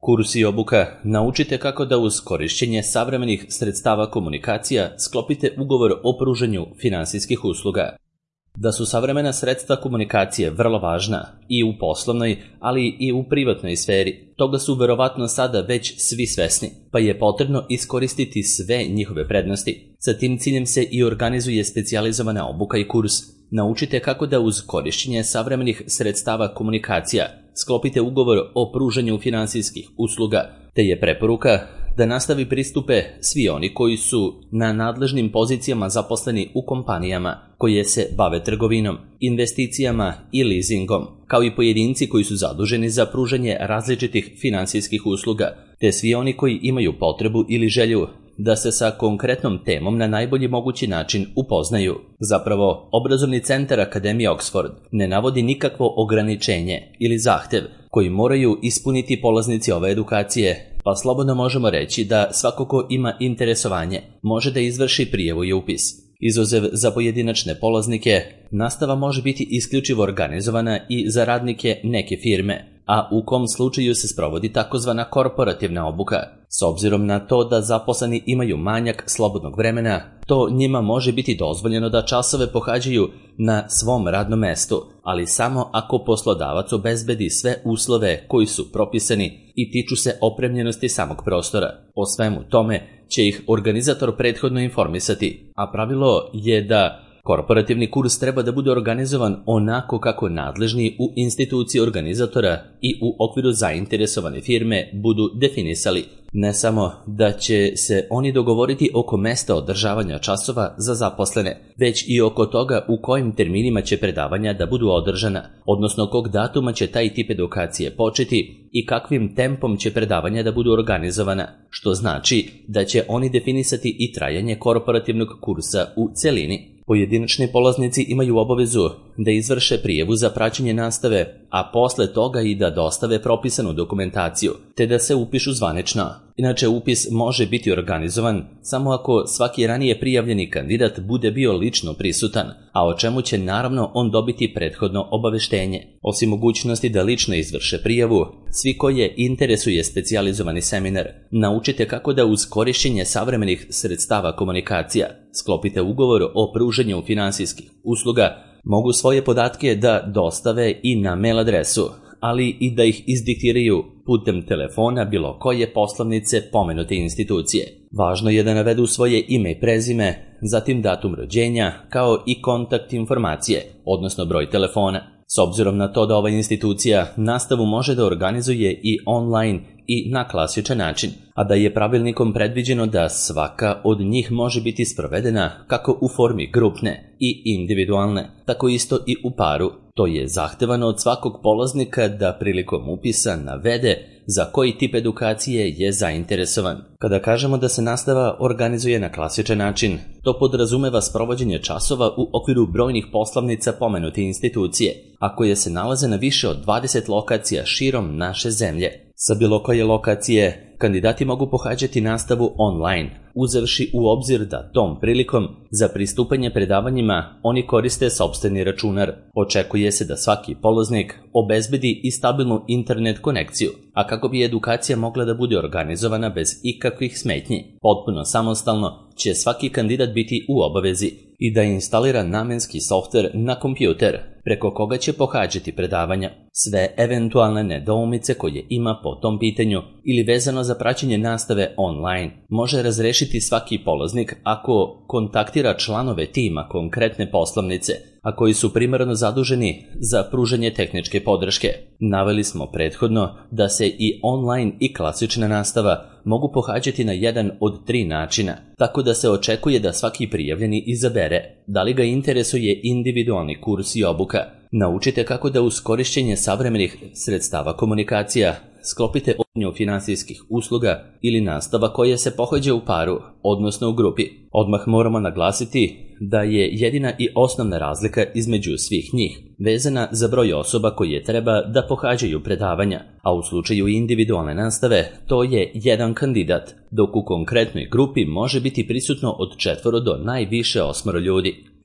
Kurs i obuka naučite kako da uz korišćenje savremenih sredstava komunikacija sklopite ugovor o pružanju finansijskih usluga. Da su savremena sredstva komunikacije vrlo važna i u poslovnoj, ali i u privatnoj sferi, toga su verovatno sada već svi svesni, pa je potrebno iskoristiti sve njihove prednosti. Sa tim ciljem se i organizuje specijalizovana obuka i kurs. Naučite kako da uz korišćenje savremenih sredstava komunikacija sklopite ugovor o pružanju finansijskih usluga, te je preporuka da nastavi pristupe svi oni koji su na nadležnim pozicijama zaposleni u kompanijama koje se bave trgovinom, investicijama i leasingom, kao i pojedinci koji su zaduženi za pružanje različitih finansijskih usluga, te svi oni koji imaju potrebu ili želju da se sa konkretnom temom na najbolji mogući način upoznaju. Zapravo, obrazovni centar Akademije Oxford ne navodi nikakvo ograničenje ili zahtev koji moraju ispuniti polaznici ove edukacije, pa slobodno možemo reći da svako ko ima interesovanje može da izvrši prijavu i upis. Izuzev za pojedinačne polaznike, nastava može biti isključivo organizovana i za radnike neke firme, a u kom slučaju se sprovodi takozvana korporativna obuka. S obzirom na to da zaposleni imaju manjak slobodnog vremena, to njima može biti dozvoljeno da časove pohađaju na svom radnom mestu, ali samo ako poslodavac obezbedi sve uslove koji su propisani i tiču se opremljenosti samog prostora. O svemu tome će ih organizator prethodno informisati, a pravilo je da korporativni kurs treba da bude organizovan onako kako nadležni u instituciji organizatora i u okviru zainteresovane firme budu definisali. Ne samo da će se oni dogovoriti oko mesta održavanja časova za zaposlene, već i oko toga u kojim terminima će predavanja da budu održana, odnosno kog datuma će taj tip edukacije početi i kakvim tempom će predavanja da budu organizovana, što znači da će oni definisati i trajanje korporativnog kursa u celini. Pojedinačni polaznici imaju obavezu da izvrše prijavu za praćenje nastave, a posle toga i da dostave propisanu dokumentaciju, te da se upišu zvanično. Inače, upis može biti organizovan samo ako svaki ranije prijavljeni kandidat bude bio lično prisutan, a o čemu će naravno on dobiti prethodno obaveštenje. Osim mogućnosti da lično izvrše prijavu, svi koje interesuje specijalizovani seminar, naučite kako da uz korišćenje savremenih sredstava komunikacija sklopite ugovor o pružanju finansijskih usluga, mogu svoje podatke da dostave i na mail adresu, ali i da ih izdiktiraju putem telefona bilo koje poslovnice pomenute institucije. Važno je da navedu svoje ime i prezime, zatim datum rođenja, kao i kontakt informacije, odnosno broj telefona. S obzirom na to da ova institucija nastavu može da organizuje i online i na klasičan način, a da je pravilnikom predviđeno da svaka od njih može biti sprovedena kako u formi grupne i individualne, tako isto i u paru. To je zahtevano od svakog polaznika da prilikom upisa navede za koji tip edukacije je zainteresovan. Kada kažemo da se nastava organizuje na klasičan način, to podrazumeva sprovođenje časova u okviru brojnih poslovnica pomenute institucije, a koje se nalaze na više od 20 lokacija širom naše zemlje. Sa bilo koje lokacije, kandidati mogu pohađati nastavu online, uzevši u obzir da tom prilikom za pristupanje predavanjima oni koriste sopstveni računar. Očekuje se da svaki polaznik obezbedi i stabilnu internet konekciju, a kako bi edukacija mogla da bude organizovana bez ikakvih smetnji, potpuno samostalno će svaki kandidat biti u obavezi i da instalira namenski softver na kompjuter, preko koga će pohađati predavanja. Sve eventualne nedoumice koje ima po tom pitanju ili vezano za praćenje nastave online može razrešiti svaki polaznik ako kontaktira članove tima konkretne poslovnice, a koji su primarno zaduženi za pružanje tehničke podrške. Naveli smo prethodno da se i online i klasična nastava mogu pohađati na jedan od 3 načina, tako da se očekuje da svaki prijavljeni izabere da li ga interesuje individualni kurs i obuka. Naučite kako da uz korišćenje savremenih sredstava komunikacija sklopite obuku finansijskih usluga ili nastava koja se pohađa u paru, odnosno u grupi. Odmah moramo naglasiti da je jedina i osnovna razlika između svih njih vezana za broj osoba koje treba da pohađaju predavanja, a u slučaju individualne nastave to je jedan kandidat, dok u konkretnoj grupi može biti prisutno od 4 do najviše 8 ljudi.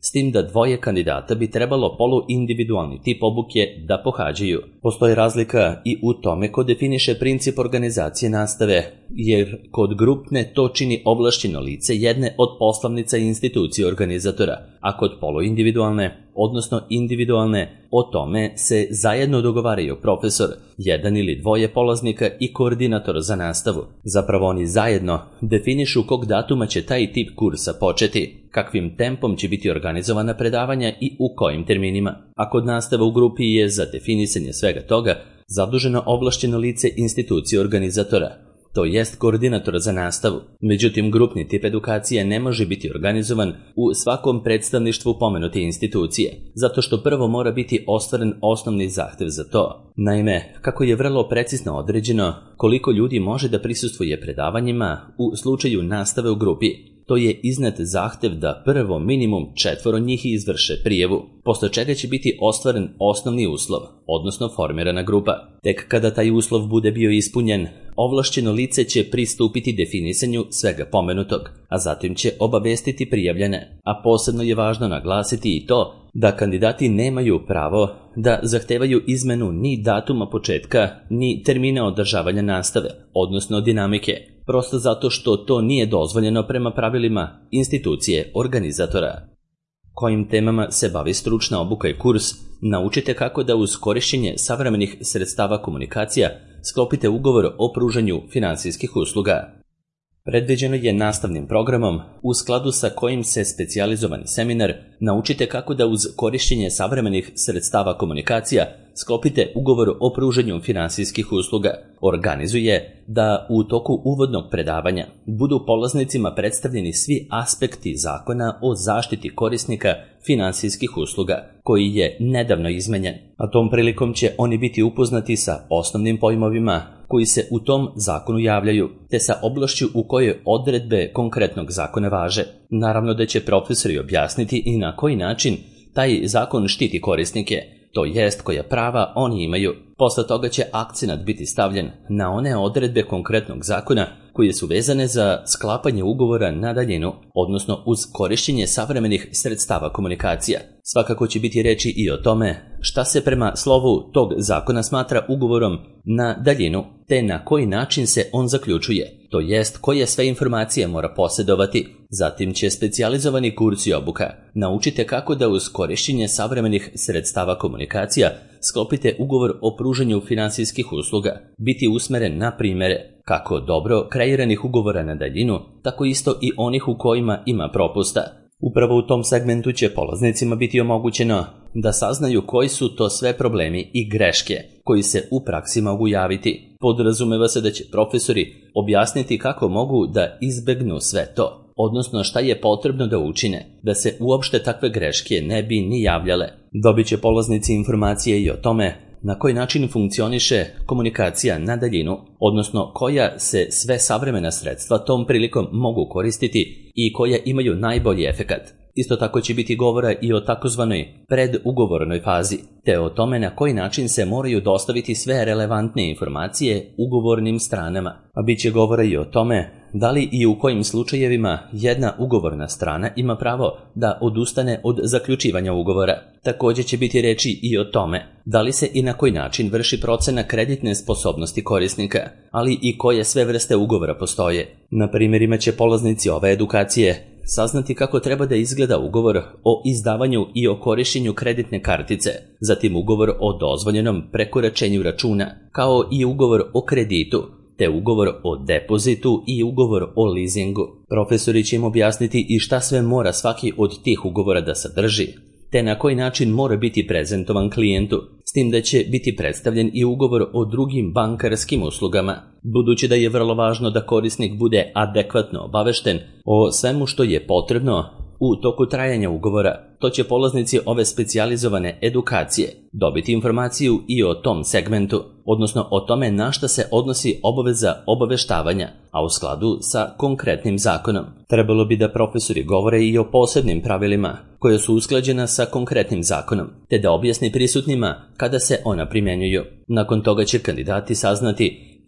s tim da dvoje kandidata bi trebalo poluindividualni tip obuke da pohađaju. Postoji razlika i u tome ko definiše princip organizacije nastave, jer kod grupne to čini ovlašćeno lice jedne od poslovnica i institucije organizatora, a kod poluindividualne, odnosno individualne, o tome se zajedno dogovaraju profesor, jedan ili dvoje polaznika i koordinator za nastavu. Zapravo oni zajedno definišu kog datuma će taj tip kursa početi, kakvim tempom će biti organizovana predavanja i u kojim terminima. A kod nastave u grupi je za definisanje svega toga zaduženo ovlašćeno lice institucije organizatora, to jest koordinator za nastavu. Međutim, grupni tip edukacije ne može biti organizovan u svakom predstavništvu pomenute institucije, zato što prvo mora biti ostvaren osnovni zahtev za to. Naime, kako je vrlo precizno određeno koliko ljudi može da prisustvuje predavanjima u slučaju nastave u grupi, to je iznet zahtev da prvo minimum 4 njih izvrše prijavu, posle čega će biti ostvaren osnovni uslov, odnosno formirana grupa. Tek kada taj uslov bude bio ispunjen, ovlašćeno lice će pristupiti definisanju svega pomenutog, a zatim će obavestiti prijavljene. A posebno je važno naglasiti i to da kandidati nemaju pravo da zahtevaju izmenu ni datuma početka, ni termina održavanja nastave, odnosno dinamike, prosto zato što to nije dozvoljeno prema pravilima institucije organizatora. Kojim temama se bavi stručna obuka i kurs, naučite kako da uz korišćenje savremenih sredstava komunikacija sklopite ugovor o pružanju finansijskih usluga. Predviđeno je nastavnim programom u skladu sa kojim se specijalizovani seminar naučite kako da uz korišćenje savremenih sredstava komunikacija sklopite ugovor o pružanju finansijskih usluga. Organizuje da u toku uvodnog predavanja budu polaznicima predstavljeni svi aspekti zakona o zaštiti korisnika finansijskih usluga, koji je nedavno izmenjen, a tom prilikom će oni biti upoznati sa osnovnim pojmovima koji se u tom zakonu javljaju, te sa oblašću u kojoj odredbe konkretnog zakona važe. Naravno da će profesori objasniti i na koji način taj zakon štiti korisnike, to jest koja prava oni imaju. Posle toga će akcenat biti stavljen na one odredbe konkretnog zakona koje su vezane za sklapanje ugovora na daljinu, odnosno uz korišćenje savremenih sredstava komunikacija. Svakako će biti reči i o tome šta se prema slovu tog zakona smatra ugovorom na daljinu, te na koji način se on zaključuje, to jest koje sve informacije mora posjedovati. Zatim će specijalizovani kurs i obuka naučite kako da uz korišćenje savremenih sredstava komunikacija sklopite ugovor o pružanju finansijskih usluga, biti usmeren na primere kako dobro kreiranih ugovora na daljinu, tako isto i onih u kojima ima propusta. Upravo u tom segmentu će polaznicima biti omogućeno da saznaju koji su to sve problemi i greške koji se u praksi mogu javiti. Podrazumeva se da će profesori objasniti kako mogu da izbegnu sve to, odnosno šta je potrebno da učine, da se uopšte takve greške ne bi ni javljale. Dobit će polaznici informacije i o tome na koji način funkcioniše komunikacija na daljinu, odnosno koja se sve savremena sredstva tom prilikom mogu koristiti i koja imaju najbolji efekat. Isto tako će biti govora i o takozvanoj predugovornoj fazi, te o tome na koji način se moraju dostaviti sve relevantne informacije ugovornim stranama. A bit će govora i o tome da li i u kojim slučajevima jedna ugovorna strana ima pravo da odustane od zaključivanja ugovora. Također će biti reči i o tome da li se i na koji način vrši procena kreditne sposobnosti korisnika, ali i koje sve vrste ugovora postoje. Na primjerima će polaznici ove edukacije saznati kako treba da izgleda ugovor o izdavanju i o korišćenju kreditne kartice, zatim ugovor o dozvoljenom prekoračenju računa, kao i ugovor o kreditu, te ugovor o depozitu i ugovor o leasingu. Profesori će im objasniti i šta sve mora svaki od tih ugovora da sadrži, te na koji način mora biti prezentovan klijentu, s tim da će biti predstavljen i ugovor o drugim bankarskim uslugama. Budući da je vrlo važno da korisnik bude adekvatno obavešten o svemu što je potrebno u toku trajanja ugovora, to će polaznici ove specijalizovane edukacije dobiti informaciju i o tom segmentu, odnosno o tome na šta se odnosi obaveza obaveštavanja, a u skladu sa konkretnim zakonom. Trebalo bi da profesori govore i o posebnim pravilima koje su usklađena sa konkretnim zakonom, te da objasni prisutnima kada se ona primjenjuju. Nakon toga će kandidati saznati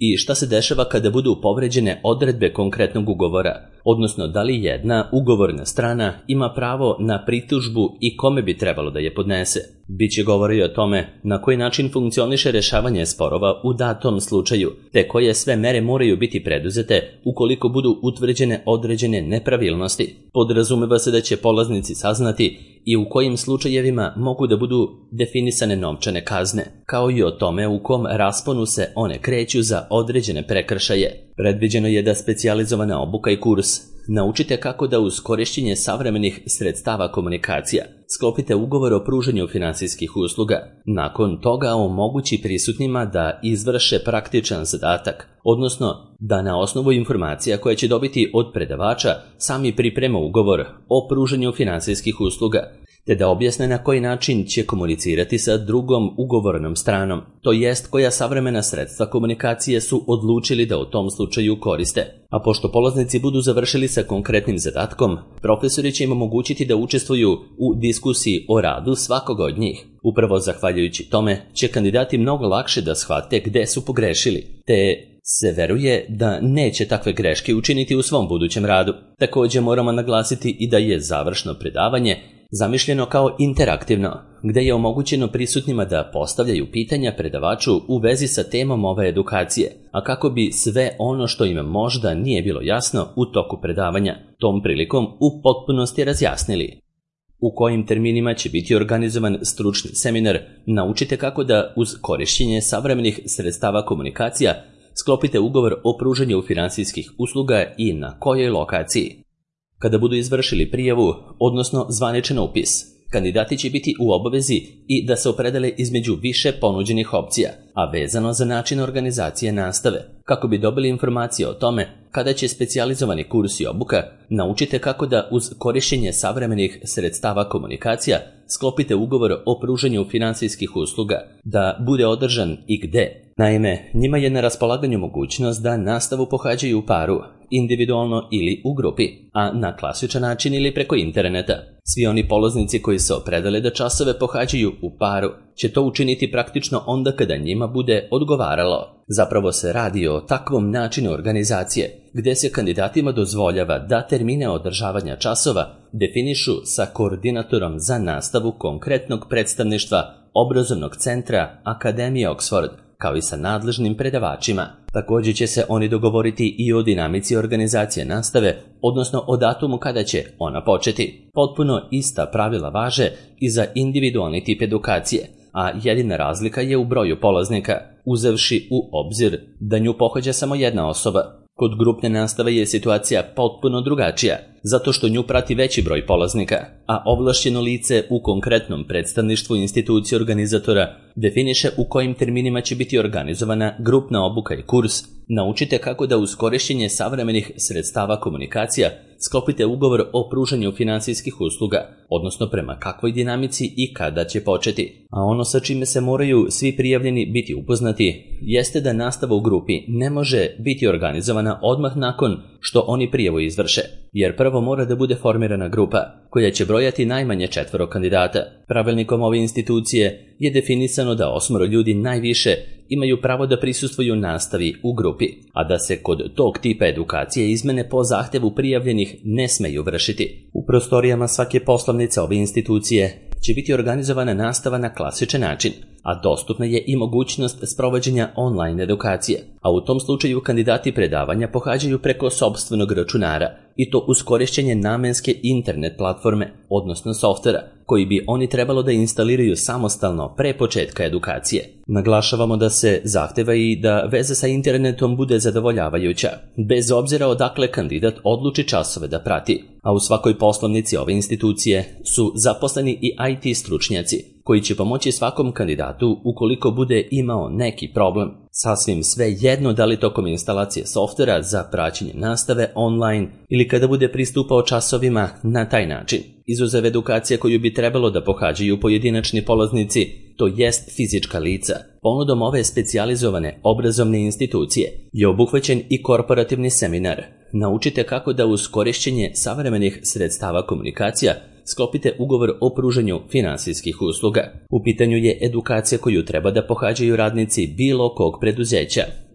i šta se dešava kada budu povređene odredbe konkretnog ugovora, odnosno da li jedna ugovorna strana ima pravo na pritužbu i kome bi trebalo da je podnese. Biće govora i o tome na koji način funkcioniše rešavanje sporova u datom slučaju, te koje sve mere moraju biti preduzete ukoliko budu utvrđene određene nepravilnosti. Podrazumeva se da će polaznici saznati i u kojim slučajevima mogu da budu definisane novčane kazne, kao i o tome u kom rasponu se one kreću za određene prekršaje. Predviđeno je da specijalizovana obuka i kurs Naučite kako da uz korišćenje savremenih sredstava komunikacija sklopite ugovor o pružanju finansijskih usluga. Nakon toga omogući prisutnima da izvrše praktičan zadatak, odnosno da na osnovu informacija koje će dobiti od predavača sami priprema ugovor o pružanju finansijskih usluga, te da objasne na koji način će komunicirati sa drugom ugovornom stranom, to jest koja savremena sredstva komunikacije su odlučili da u tom slučaju koriste. A pošto polaznici budu završili sa konkretnim zadatkom, profesori će im omogućiti da učestvuju u diskusiji o radu svakoga od njih. Upravo zahvaljujući tome će kandidati mnogo lakše da shvate gde su pogrešili, te se veruje da neće takve greške učiniti u svom budućem radu. Također moramo naglasiti i da je završno predavanje zamišljeno kao interaktivno, gde je omogućeno prisutnima da postavljaju pitanja predavaču u vezi sa temom ove edukacije, a kako bi sve ono što im možda nije bilo jasno u toku predavanja, tom prilikom u potpunosti razjasnili. U kojim terminima će biti organizovan stručni seminar, naučite kako da uz korišćenje savremenih sredstava komunikacija sklopite ugovor o pružanju finansijskih usluga i na kojoj lokaciji. Kada budu izvršili prijavu, odnosno zvaničan upis, kandidati će biti u obavezi i da se opredele između više ponuđenih opcija, a vezano za način organizacije nastave. Kako bi dobili informacije o tome kada će specijalizovani kurs i obuka, naučite kako da uz korišćenje savremenih sredstava komunikacija sklopite ugovor o pružanju finansijskih usluga, da bude održan i gde. Naime, njima je na raspolaganju mogućnost da nastavu pohađaju u paru, individualno ili u grupi, a na klasičan način ili preko interneta. Svi oni polaznici koji se opredele da časove pohađaju u paru će to učiniti praktično onda kada njima bude odgovaralo. Zapravo se radi o takvom načinu organizacije, gde se kandidatima dozvoljava da termine održavanja časova definišu sa koordinatorom za nastavu konkretnog predstavništva obrazovnog centra Akademije Oxford, kao i sa nadležnim predavačima. Također će se oni dogovoriti i o dinamici organizacije nastave, odnosno o datumu kada će ona početi. Potpuno ista pravila važe i za individualni tip edukacije, a jedina razlika je u broju polaznika, uzevši u obzir da nju pohađa samo jedna osoba. Kod grupne nastave je situacija potpuno drugačija, zato što nju prati veći broj polaznika, a ovlašćeno lice u konkretnom predstavništvu institucije organizatora definiše u kojim terminima će biti organizovana grupna obuka i kurs. Naučite kako da uz korišćenje savremenih sredstava komunikacija sklopite ugovor o pružanju finansijskih usluga, odnosno prema kakvoj dinamici i kada će početi. A ono sa čime se moraju svi prijavljeni biti upoznati jeste da nastava u grupi ne može biti organizovana odmah nakon što oni prijavu izvrše, jer prvo mora da bude formirana grupa koja će brojati najmanje 4 kandidata. Pravilnikom ove institucije je definisano da 8 ljudi najviše imaju pravo da prisustvuju nastavi u grupi, a da se kod tog tipa edukacije izmene po zahtevu prijavljenih ne smeju vršiti. U prostorijama svake poslovnice ove institucije će biti organizovana nastava na klasičan način, a dostupna je i mogućnost sprovođenja online edukacije, a u tom slučaju kandidati predavanja pohađaju preko sopstvenog računara i to uz korišćenje namenske internet platforme, odnosno softvera, koji bi oni trebalo da instaliraju samostalno pre početka edukacije. Naglašavamo da se zahteva i da veza sa internetom bude zadovoljavajuća, bez obzira odakle kandidat odluči časove da prati, a u svakoj poslovnici ove institucije su zaposleni i IT stručnjaci, koji će pomoći svakom kandidatu ukoliko bude imao neki problem. Sasvim sve jedno da li tokom instalacije softvera za praćenje nastave online ili kada bude pristupao časovima na taj način. Izuzev edukacije koju bi trebalo da pohađaju pojedinačni polaznici, to jest fizička lica, ponudom ove specijalizovane obrazovne institucije je obuhvaćen i korporativni seminar. Naučite kako da uz korišćenje savremenih sredstava komunikacija sklopite ugovor o pružanju finansijskih usluga. U pitanju je edukacija koju treba da pohađaju radnici bilo kog preduzeća,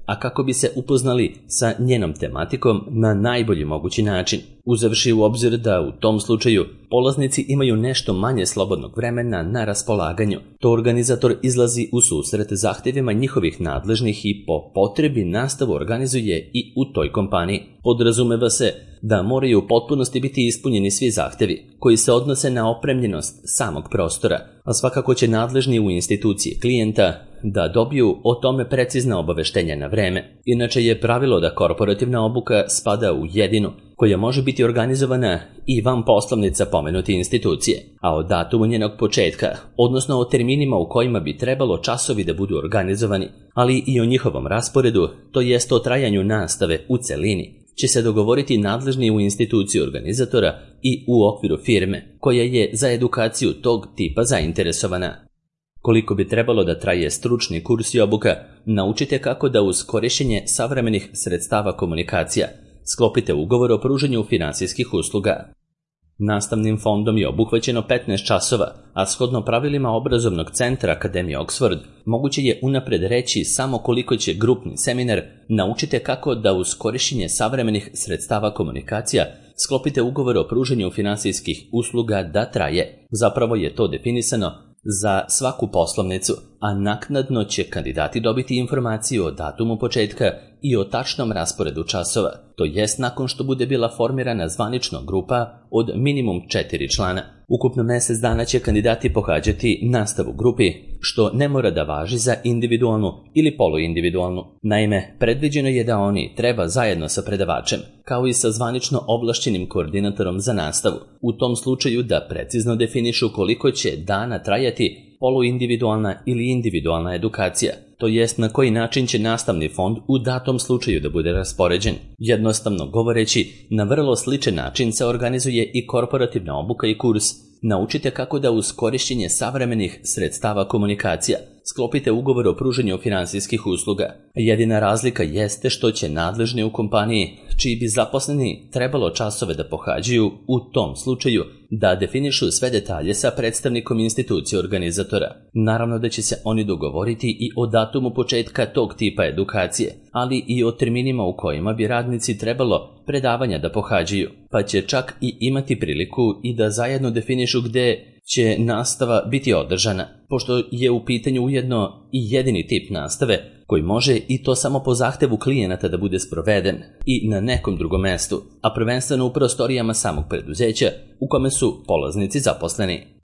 a kako bi se upoznali sa njenom tematikom na najbolji mogući način, uzevši u obzir da u tom slučaju polaznici imaju nešto manje slobodnog vremena na raspolaganju. To organizator izlazi u susret zahtjevima njihovih nadležnih i po potrebi nastavu organizuje i u toj kompaniji. Podrazumeva se da moraju u potpunosti biti ispunjeni svi zahtjevi koji se odnose na opremljenost samog prostora, a svakako će nadležni u instituciji klijenta da dobiju o tome precizna obaveštenja na vreme. Inače je pravilo da korporativna obuka spada u jedinu koja može biti organizovana i van poslovnica pomenute institucije, a o datumu njenog početka, odnosno o terminima u kojima bi trebalo časovi da budu organizovani, ali i o njihovom rasporedu, to jest o trajanju nastave u celini, će se dogovoriti nadležni u instituciji organizatora i u okviru firme koja je za edukaciju tog tipa zainteresovana. Koliko bi trebalo da traje stručni kurs i obuka, naučite kako da uz korišćenje savremenih sredstava komunikacija sklopite ugovor o pružanju finansijskih usluga. Nastavnim fondom je obuhvaćeno 15 časova, a shodno pravilima obrazovnog centra Akademije Oxford, moguće je unapred reći samo koliko će grupni seminar naučite kako da uz korišćenje savremenih sredstava komunikacija sklopite ugovor o pružanju finansijskih usluga da traje. Zapravo je to definisano za svaku poslovnicu, a naknadno će kandidati dobiti informaciju o datumu početka i o tačnom rasporedu časova, to jest nakon što bude bila formirana zvanična grupa od minimum 4 člana. Ukupno mjesec dana će kandidati pohađati nastavu grupi, što ne mora da važi za individualnu ili poluindividualnu. Naime, predviđeno je da oni treba zajedno sa predavačem, kao i sa zvanično ovlašćenim koordinatorom za nastavu, u tom slučaju da precizno definišu koliko će dana trajati poluindividualna ili individualna edukacija, to jest na koji način će nastavni fond u datom slučaju da bude raspoređen. Jednostavno govoreći, na vrlo sličan način se organizuje i korporativna obuka i kurs. Naučite kako da uz korišćenje savremenih sredstava komunikacija sklopite ugovor o pružanju finansijskih usluga. Jedina razlika jeste što će nadležni u kompaniji, čiji bi zaposleni trebalo časove da pohađaju, u tom slučaju da definišu sve detalje sa predstavnikom institucije organizatora. Naravno da će se oni dogovoriti i o datumu početka tog tipa edukacije, ali i o terminima u kojima bi radnici trebalo predavanja da pohađaju, pa će čak i imati priliku i da zajedno definišu gde će nastava biti održana, pošto je u pitanju ujedno i jedini tip nastave koji može i to samo po zahtevu klijenata da bude sproveden i na nekom drugom mestu, a prvenstveno u prostorijama samog preduzeća u kome su polaznici zaposleni.